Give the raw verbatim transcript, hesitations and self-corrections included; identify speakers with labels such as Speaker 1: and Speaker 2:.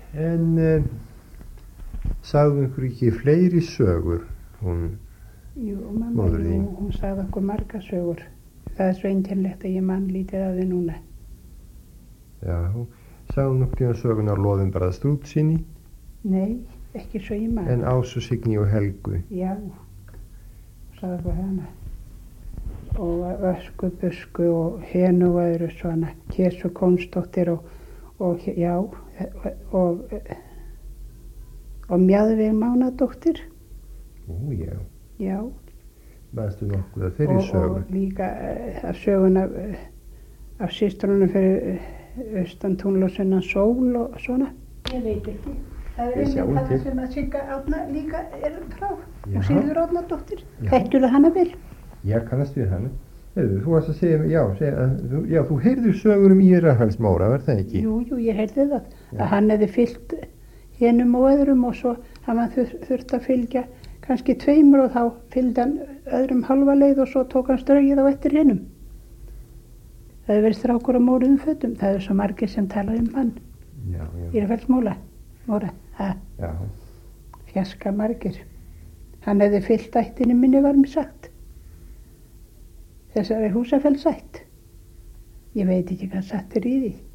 Speaker 1: En uh, sagði ykkur ekki fleiri sögur, hún
Speaker 2: Jú, mamma,
Speaker 1: móðir
Speaker 2: jú,
Speaker 1: þín?
Speaker 2: hún sagði okkur marga sögur. Það er svo einkennilegt að ég man lítið af því núna.
Speaker 1: Já, sagði hún nokkuð söguna Loðin bara Strútsinni?
Speaker 2: Nei, ekki svo ég man.
Speaker 1: En Ásu, Signý og Helgu?
Speaker 2: Já, sagði okkur hana. Og Ösku, Busku og Henu og öðru svona. Késu Kónsdóttir og, og já, og, og, og Mjaðveig Mánadóttir.
Speaker 1: Ó, já.
Speaker 2: Já.
Speaker 1: Manstu nokkuð af þeirri sögu?
Speaker 2: Og líka uh, af söguna uh, af systrunum fyrir uh, austan tungl og sunnan sól og svona. Ég veit ekki. Það er
Speaker 1: Ég sjá
Speaker 2: einmitt
Speaker 1: til.
Speaker 2: það sem að Sigga Árna líka er frá.
Speaker 1: Já.
Speaker 2: Og Sigríður Árnadóttir.
Speaker 1: Já.
Speaker 2: Þekkjur það hana vel?
Speaker 1: Já, kannast við hana. Heyrðu, þú varst að segja, já, segja, að þú- já, þú heyrður sögur um Írahals Móra, var það ekki?
Speaker 2: Jú, jú, ég heyrði það.
Speaker 1: Já.
Speaker 2: Að hann hefði fylgt hinum og öðrum og svo hann þur, þurft að fylgja kannski tveimur og þá fylgdi hann öðrum halva leið og svo tók hann straugið á eftir hinum. Það hefur verið strákur á móruðum fötum. Það er svo margir sem tala um hann.
Speaker 1: Já, já.
Speaker 2: Írafels Móra. Móra, ha,
Speaker 1: Já,
Speaker 2: fjarska margir. Hann hefði fyllt ættinni minni var mér sagt. Þessari Húsafellsætt. Ég veit ekki hvað satt er í því.